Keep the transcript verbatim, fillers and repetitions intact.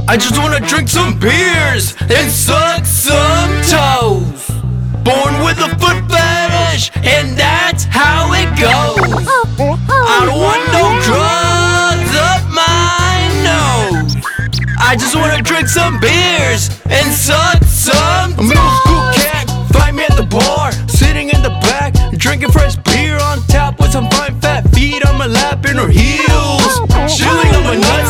I just wanna drink some beers and suck some toes. Born with a foot fetish, and that's how it goes. I don't want no drugs up my nose. I just wanna drink some beers and suck some toes. A middle school cat, find me at the bar, sitting in the back, drinking fresh beer on tap with some fine fat feet on my lap in her heels, chilling on my nuts.